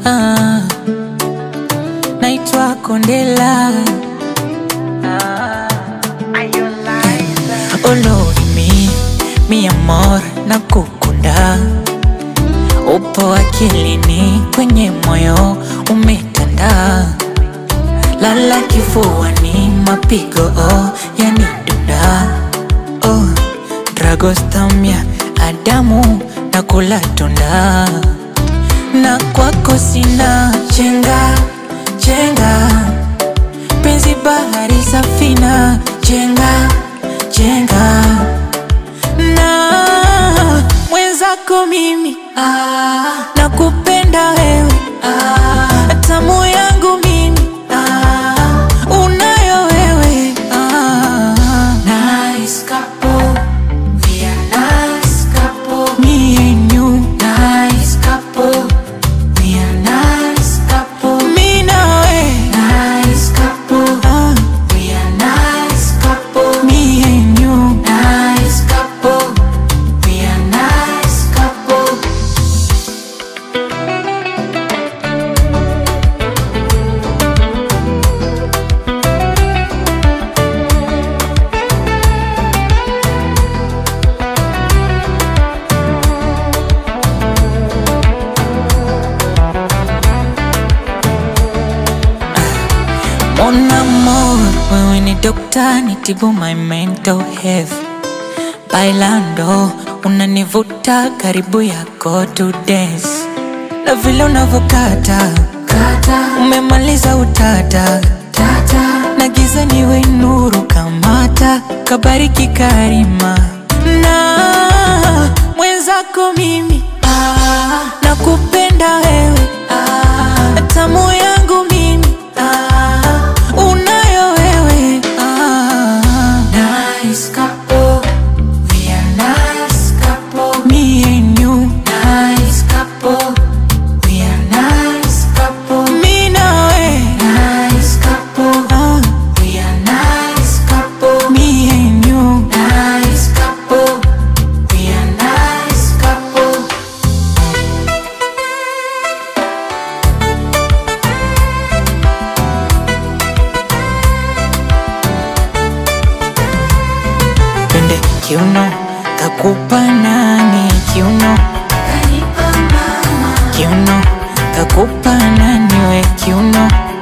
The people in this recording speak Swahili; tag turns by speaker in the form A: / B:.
A: ah, naitwa Kondela. Olori mi amor, nakukunda. Upo akilini, kwenye moyo umetanda. Lala kifuani, mapigo yanidunda. Dragostamia Adamu, nakula tunda. Na kwako sina chenga, chenga. Penzi bahari safina, chenga, chenga. Na mwenzako mimi nakupenda wewe, tamu yangu mimi unayo wewe.
B: Nice couple, we are nice couple.
A: Me and you,
B: Nice couple, we are nice couple.
A: mi nawe,
B: Nice couple, we are nice couple.
A: me and you.
B: Nice couple, we are nice couple.
A: Mon amor, wewe ni dokta, nitibu my mental health. Bailando, unanivuta karibu yako to dance. Na vile unavokata, umemaliza utata. Na giza niwe nuru kamata, kabariki karima. Na mwenzako mimi nakupenda wewe, tamu yangu mimi unayo wewe.
B: Nice couple, we are nice couple.
A: Me and you,
B: Nice couple, we are nice couple.
A: mi nawe,
B: Nice couple, we are nice couple.
A: me and you.
B: Nice couple, we are nice couple.
A: Twende kiuno, kakupa nani kiuno,
B: Kanipa mama,
A: kiuno, kakupa nani we kiuno.